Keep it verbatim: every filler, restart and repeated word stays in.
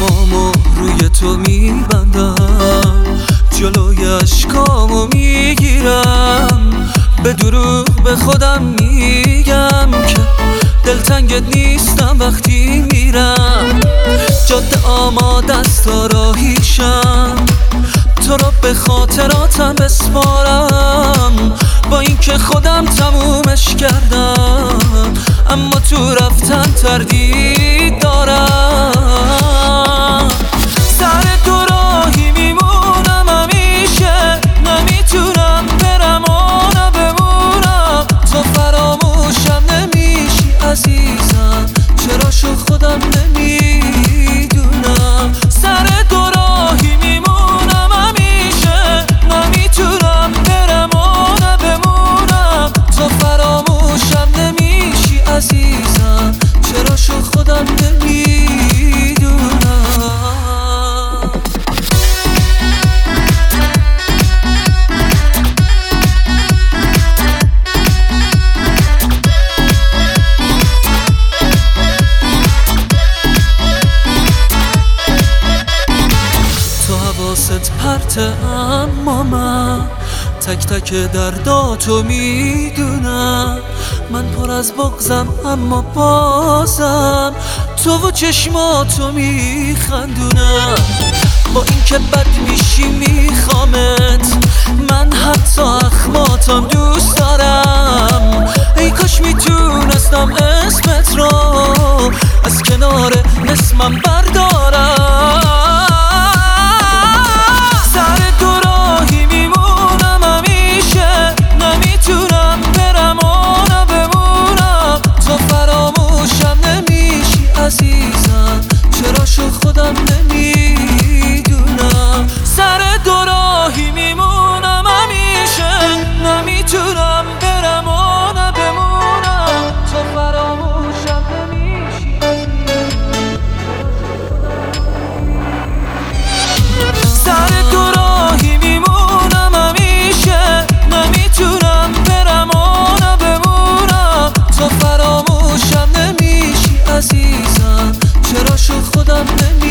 چشمامو روی تو میبندم، جلوی اشکامو میگیرم، به دروغ به خودم میگم که دلتنگت نیستم وقتی میرم. جاده آماده است تا راهیشم، تو رو به خاطراتم بسپارم، با اینکه خودم تمومش کردم، اما تو رفتن تردید دارم. سر دو راهی میمونم همیشه، نمیتونم برم و نبمونم، تو فراموشم نمیشی عزیزم، چرا شو خودم نمیدونم. سر دو راهی میمونم همیشه، نمیتونم برم و نبمونم، تو فراموشم نمیشی عزیزم، چرا شو خودم نمیدونم. حواست پرته اما من تک تک درداتو میدونم. من پر از بغضم اما بازم تو و چشماتو میخندونم. با اینکه بد میشی میخوامت، من حتی اخماتم دوست دارم. ای کاش میتونستم اسمت رو از کنار اسمم بردارم. عزیزم چرا شو خودم نمیدونم. سر دو راهی میمونم همیشه، نمیتونم برم و نبمونم، تو فراموشم نمیشی. سر دو راهی میمونم همیشه، نمیتونم برم و نبمونم، تو فراموشم نمیشی عزیزم، چرا شو خودم نمی